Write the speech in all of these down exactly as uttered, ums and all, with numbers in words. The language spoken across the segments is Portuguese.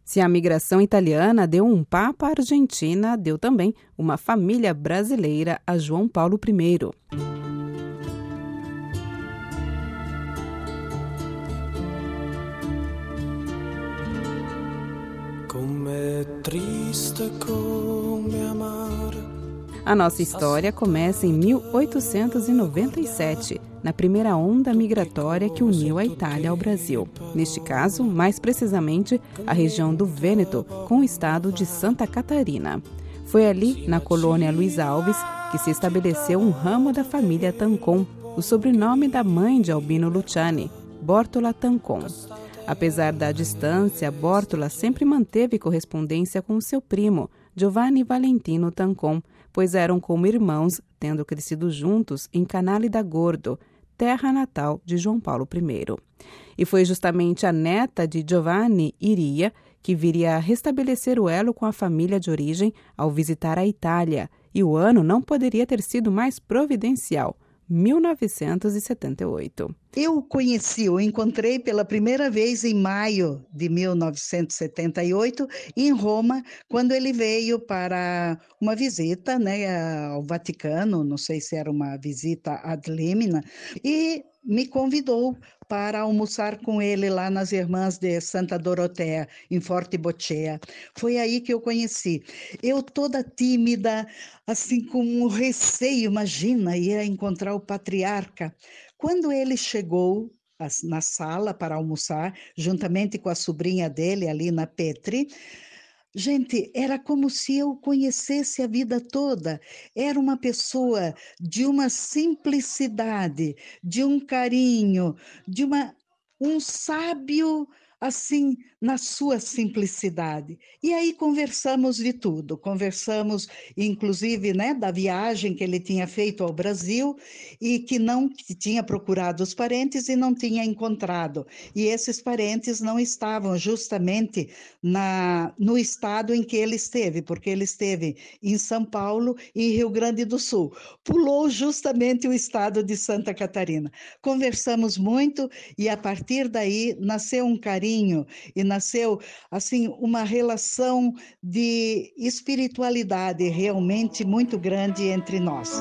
Se a migração italiana deu um papa à Argentina, deu também uma família brasileira a João Paulo I. Com'è triste come amare. A nossa história começa em mil oitocentos e noventa e sete, na primeira onda migratória que uniu a Itália ao Brasil. Neste caso, mais precisamente, a região do Vêneto com o estado de Santa Catarina. Foi ali, na colônia Luiz Alves, que se estabeleceu um ramo da família Tancon, o sobrenome da mãe de Albino Luciani, Bortola Tancon. Apesar da distância, Bortola sempre manteve correspondência com seu primo, Giovanni Valentino Tancon, pois eram como irmãos, tendo crescido juntos em Canale da Gordo, terra natal de João Paulo I. E foi justamente a neta de Giovanni, Iria, que viria a restabelecer o elo com a família de origem ao visitar a Itália, e o ano não poderia ter sido mais providencial, mil novecentos e setenta e oito. Eu o conheci, o encontrei pela primeira vez em maio de mil novecentos e setenta e oito, em Roma, quando ele veio para uma visita, né, ao Vaticano, não sei se era uma visita ad limina, e me convidou para almoçar com ele lá nas Irmãs de Santa Doroteia, em Forte Bochea. Foi aí que eu conheci. Eu toda tímida, assim com um receio, imagina, ia encontrar o patriarca. Quando ele chegou na sala para almoçar, juntamente com a sobrinha dele, ali na Petri, gente, era como se eu conhecesse a vida toda. Era uma pessoa de uma simplicidade, de um carinho, de uma, um sábio, assim, na sua simplicidade. E aí conversamos de tudo. Conversamos, inclusive, né, da viagem que ele tinha feito ao Brasil e que não que tinha procurado os parentes e não tinha encontrado. E esses parentes não estavam justamente na, no estado em que ele esteve, porque ele esteve em São Paulo e em Rio Grande do Sul. Pulou justamente o estado de Santa Catarina. Conversamos muito e, a partir daí, nasceu um carinho e nasceu, assim, uma relação de espiritualidade realmente muito grande entre nós.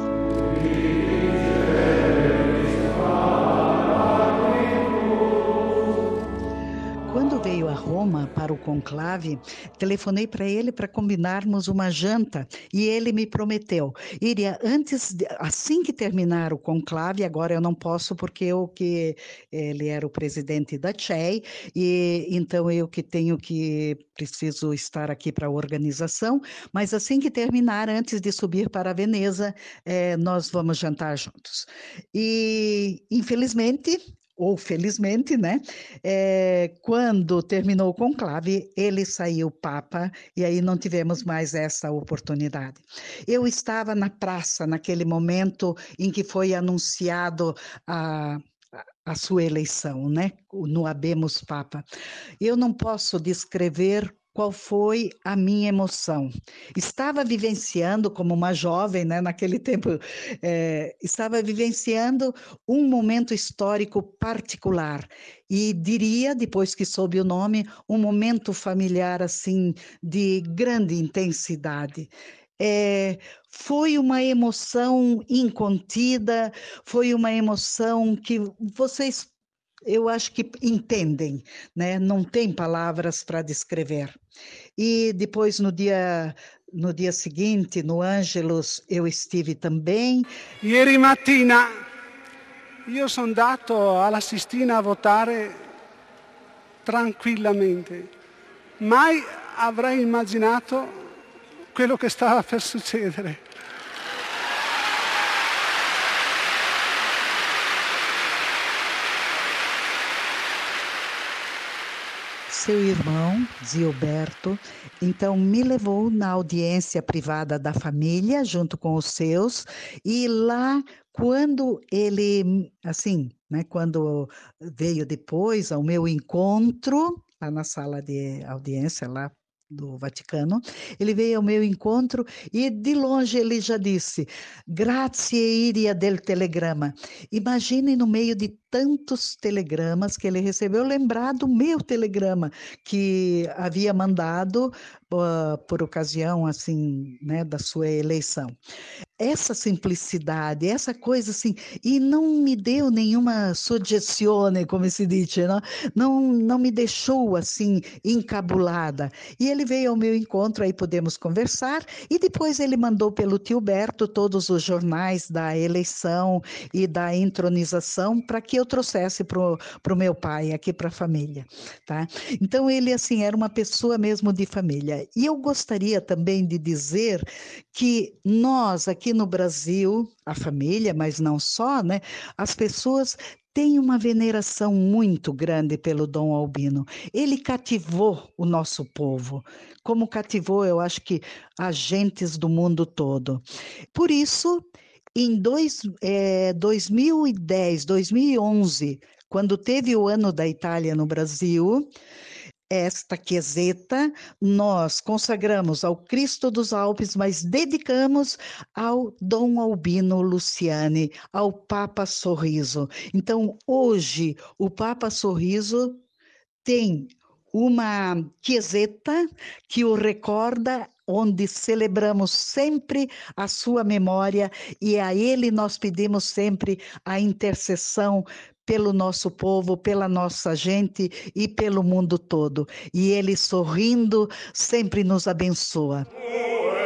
Quando veio a Roma para o conclave, telefonei para ele para combinarmos uma janta e ele me prometeu. Iria, antes, de, assim que terminar o conclave, agora eu não posso porque eu que ele era o presidente da C E I e então eu que tenho que preciso estar aqui para a organização, mas assim que terminar, antes de subir para Veneza, eh, nós vamos jantar juntos. E infelizmente ou felizmente, né? É, quando terminou o conclave, ele saiu papa e aí não tivemos mais essa oportunidade. Eu estava na praça naquele momento em que foi anunciado a, a sua eleição, né? No Habemus Papa. Eu não posso descrever qual foi a minha emoção. Estava vivenciando, como uma jovem, né, naquele tempo, é, estava vivenciando um momento histórico particular. E diria, depois que soube o nome, um momento familiar, assim, de grande intensidade. É, foi uma emoção incontida, foi uma emoção que vocês, eu acho que entendem, né? Não tem palavras para descrever. E depois, no dia, no dia seguinte, no Ângelus, eu estive também. Ieri mattina io sono andato alla Sistina a votare tranquillamente. Mai avrei immaginato quello che stava per succedere. Seu irmão, Gilberto, então me levou na audiência privada da família, junto com os seus, e lá, quando ele, assim, né, quando veio depois ao meu encontro, lá na sala de audiência, lá do Vaticano, ele veio ao meu encontro e de longe ele já disse, grazie iria del telegrama. Imagine no meio de tantos telegramas que ele recebeu, lembrar do meu telegrama que havia mandado uh, por ocasião assim, né, da sua eleição. Essa simplicidade, essa coisa assim, e não me deu nenhuma suggestione, como se diz, não? Não, não me deixou assim encabulada. E ele veio ao meu encontro, aí podemos conversar, e depois ele mandou pelo tio Berto todos os jornais da eleição e da entronização para que eu trouxesse para o meu pai, aqui para a família. Tá? Então ele assim era uma pessoa mesmo de família. E eu gostaria também de dizer que nós aqui no Brasil, a família, mas não só, né? As pessoas têm uma veneração muito grande pelo Dom Albino. Ele cativou o nosso povo, como cativou, eu acho que, agentes do mundo todo. Por isso, em dois, é, dois mil e dez, dois mil e onze, quando teve o Ano da Itália no Brasil, esta Chiesetta nós consagramos ao Cristo dos Alpes, mas dedicamos ao Dom Albino Luciani, ao Papa Sorriso. Então, hoje, o Papa Sorriso tem uma Chiesetta que o recorda, onde celebramos sempre a sua memória e a ele nós pedimos sempre a intercessão pelo nosso povo, pela nossa gente e pelo mundo todo. E ele sorrindo sempre nos abençoa.